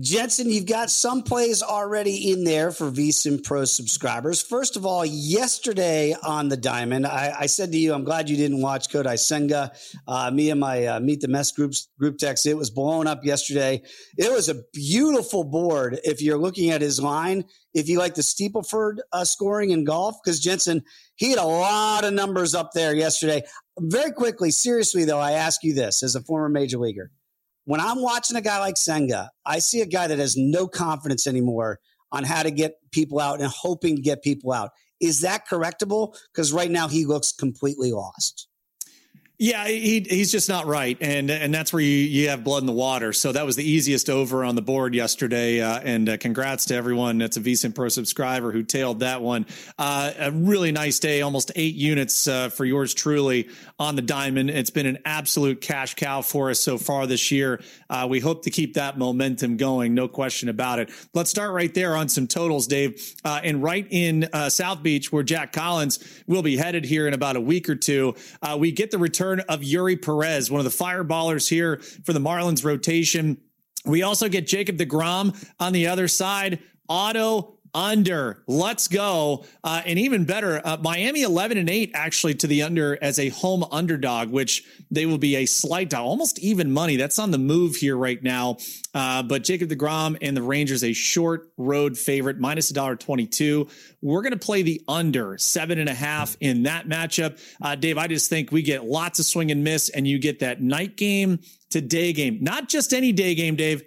Jensen, you've got some plays already in there for VSiN Pro subscribers. First of all, yesterday on the Diamond, I said to you, I'm glad you didn't watch Kodai Senga. Me and my Meet the Mess group text, it was blown up yesterday. It was a beautiful board if you're looking at his line. If you like the Steepleford scoring in golf, because Jensen, he had a lot of numbers up there yesterday. Very quickly, seriously, though, I ask you this as a former major leaguer. When I'm watching a guy like Senga, I see a guy that has no confidence anymore on how to get people out and hoping to get people out. Is that correctable? Because right now he looks completely lost. Yeah, he's just not right. And that's where you have blood in the water. So that was the easiest over on the board yesterday. And congrats to everyone that's a VSiN Pro subscriber who tailed that one. A really nice day, almost 8 units for yours truly on the Diamond. It's been an absolute cash cow for us so far this year. We hope to keep that momentum going. No question about it. Let's start right there on some totals, Dave. And right in South Beach, where Jack Collins will be headed here in about a week or two, we get the return of Yuri Perez, one of the fireballers here for the Marlins rotation. We also get Jacob deGrom on the other side. Auto under. Let's go. And even better, Miami 11-8 actually to the under as a home underdog, which they will be a slight, almost even money. That's on the move here right now. But Jacob deGrom and the Rangers, a short road favorite, minus $1.22. We're going to play the under 7.5 in that matchup. Dave, I just think we get lots of swing and miss, and you get that night game to day game. Not just any day game, Dave.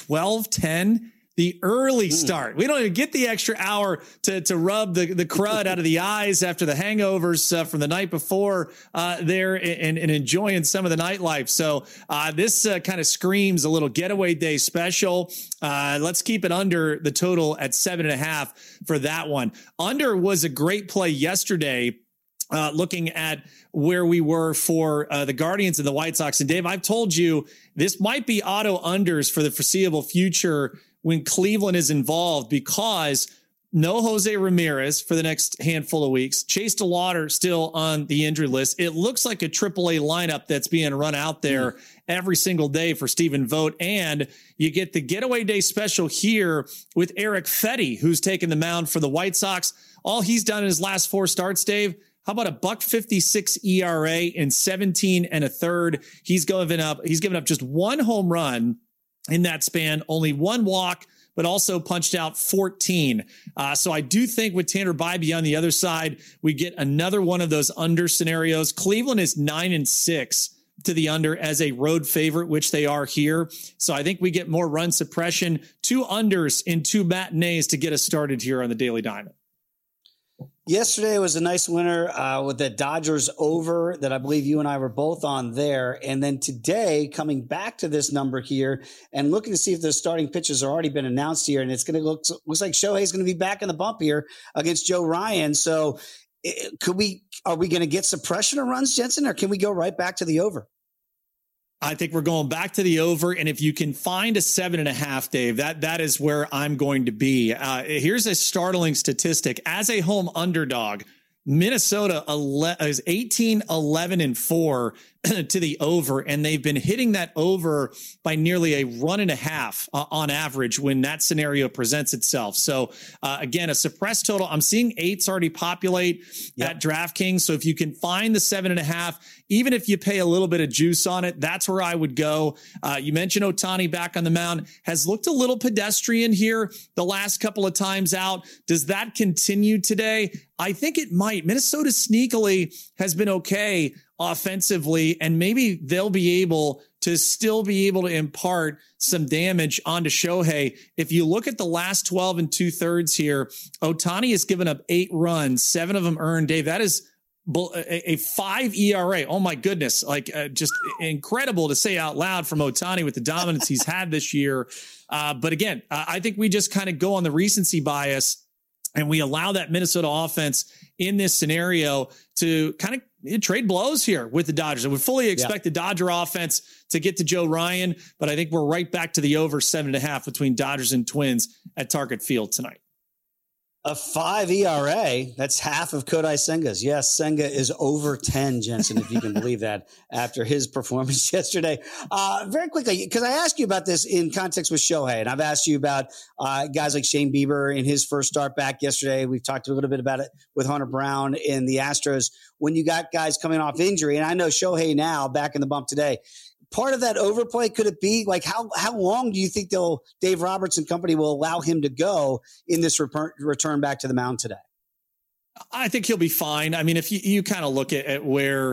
12-10. The early start. We don't even get the extra hour to rub the crud out of the eyes after the hangovers from the night before there and enjoying some of the nightlife. So this kind of screams a little getaway day special. Let's keep it under the total at 7.5 for that one. Under was a great play yesterday. Looking at where we were for the Guardians and the White Sox. And Dave, I've told you this might be auto unders for the foreseeable future when Cleveland is involved, because no Jose Ramirez for the next handful of weeks. Chase DeLauder still on the injury list. It looks like a AAA lineup that's being run out there every single day for Stephen Vogt. And you get the getaway day special here with Eric Fetty, who's taken the mound for the White Sox. All he's done in his last 4 starts, Dave, how about a $1.56 ERA in 17 1/3? He's given up just 1 home run in that span, only 1 walk, but also punched out 14. So I do think with Tanner Bybee on the other side, we get another one of those under scenarios. Cleveland is 9-6 to the under as a road favorite, which they are here. So I think we get more run suppression. 2 unders in 2 matinees to get us started here on the Daily Diamond. Yesterday was a nice winner with the Dodgers over that I believe you and I were both on there. And then today, coming back to this number here and looking to see if the starting pitchers have already been announced here. And it's going to looks like Shohei's going to be back in the bump here against Joe Ryan. So are we going to get suppression of runs, Jensen, or can we go right back to the over? I think we're going back to the over. And if you can find a 7.5, Dave, that is where I'm going to be. Here's a startling statistic. As a home underdog, Minnesota is 18-11-4 to the over, and they've been hitting that over by nearly a 1.5 on average when that scenario presents itself. So again, a suppressed total. I'm seeing 8s already populate at DraftKings. So if you can find the 7.5, even if you pay a little bit of juice on it, that's where I would go. You mentioned Ohtani back on the mound, has looked a little pedestrian here the last couple of times out. Does that continue today? I think it might. Minnesota sneakily has been okay offensively, and maybe they'll be able to still be able to impart some damage onto Shohei. If you look at the last 12 2/3 here, Ohtani has given up 8 runs, 7 of them earned. Dave, that is a 5 ERA. Oh my goodness. Just incredible to say out loud from Ohtani with the dominance he's had this year. But again, I think we just kind of go on the recency bias and we allow that Minnesota offense in this scenario to kind of trade blows here with the Dodgers. And we fully expect the Dodger offense to get to Joe Ryan, but I think we're right back to the over 7.5 between Dodgers and Twins at Target Field tonight. A 5 ERA, that's half of Kodai Senga's. Yes, Senga is over 10, Jensen, if you can believe that, after his performance yesterday. Very quickly, because I asked you about this in context with Shohei, and I've asked you about guys like Shane Bieber in his first start back yesterday. We've talked a little bit about it with Hunter Brown in the Astros. When you got guys coming off injury, and I know Shohei now back in the bump today, part of that overplay, could it be like how long do you think Dave Roberts and company will allow him to go in this return back to the mound today? I think he'll be fine. I mean, if you kind of look at where,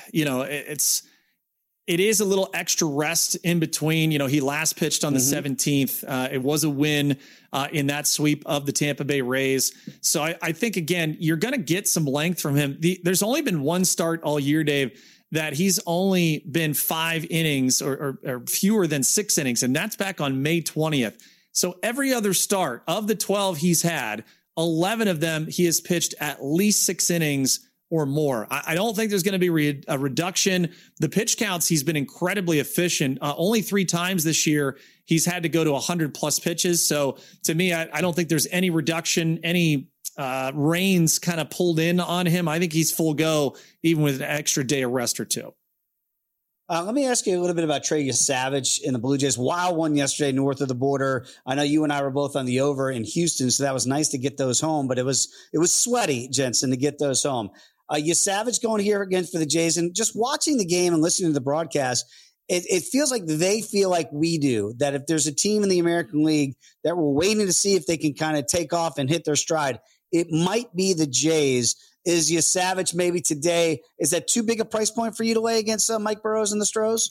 it is a little extra rest in between. He last pitched on the 17th. It was a win in that sweep of the Tampa Bay Rays. So I think, again, you're going to get some length from him. There's only been one start all year, Dave, that he's only been 5 innings or fewer than 6 innings, and that's back on May 20th. So every other start of the 12 he's had, 11 of them he has pitched at least 6 innings or more. I don't think there's going to be a reduction. The pitch counts, he's been incredibly efficient. Only 3 times this year he's had to go to 100-plus pitches. So to me, I don't think there's any reduction, any reins kind of pulled in on him. I think he's full go, even with an extra day of rest or 2. Let me ask you a little bit about Trey Savage in the Blue Jays. Wild one yesterday north of the border. I know you and I were both on the over in Houston, so that was nice to get those home, but it was sweaty, Jensen, to get those home. Savage going here again for the Jays, and just watching the game and listening to the broadcast, it feels like they feel like we do, that if there's a team in the American League that we're waiting to see if they can kind of take off and hit their stride, it might be the Jays. Is Savage maybe today, is that too big a price point for you to lay against Mike Burrows and the Stros?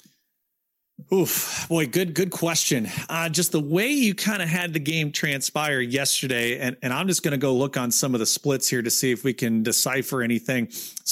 Oof, boy, good question. Just the way you kind of had the game transpire yesterday, and I'm just going to go look on some of the splits here to see if we can decipher anything.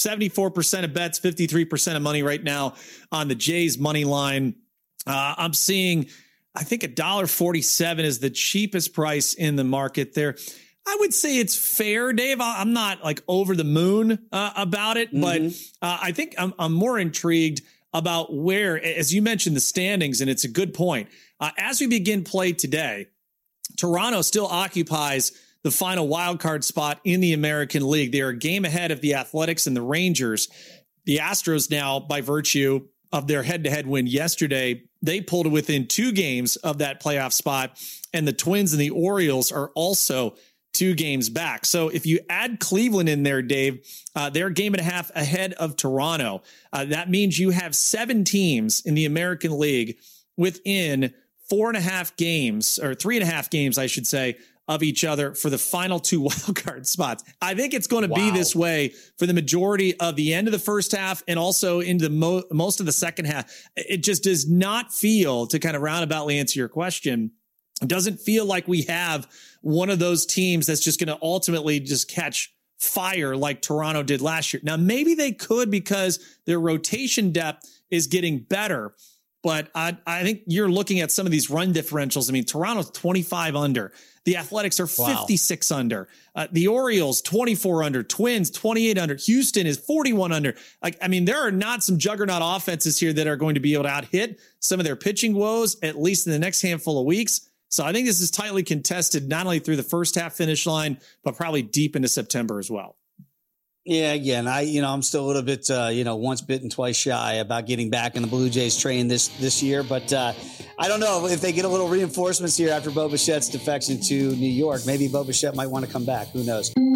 74% of bets, 53% of money right now on the Jays money line. I'm seeing, I think $1.47 is the cheapest price in the market there. I would say it's fair, Dave. I'm not like over the moon about it, but I think I'm more intrigued about where, as you mentioned, the standings, and it's a good point. As we begin play today, Toronto still occupies the final wild card spot in the American League. They are a game ahead of the Athletics and the Rangers. The Astros now, by virtue of their head-to-head win yesterday, they pulled within 2 games of that playoff spot, and the Twins and the Orioles are also 2 games back. So if you add Cleveland in there, Dave, they're a game and a half ahead of Toronto. That means you have 7 teams in the American League within 4.5 games, or 3.5 games, I should say, of each other for the final 2 wildcard spots. I think it's going to be this way for the majority of the end of the first half and also into most of the second half. It just does not feel, to kind of roundaboutly answer your question, it doesn't feel like we have one of those teams that's just going to ultimately just catch fire like Toronto did last year. Now, maybe they could because their rotation depth is getting better, but I think you're looking at some of these run differentials. I mean, Toronto's 25 under. The Athletics are 56 under. The Orioles, 24 under. Twins, 28 under. Houston is 41 under. There are not some juggernaut offenses here that are going to be able to out-hit some of their pitching woes, at least in the next handful of weeks. So I think this is tightly contested, not only through the first half finish line, but probably deep into September as well. Yeah, again, I'm still a little bit, once bitten, twice shy about getting back in the Blue Jays train this year. But I don't know if they get a little reinforcements here after Bo Bichette's defection to New York. Maybe Bo Bichette might want to come back. Who knows?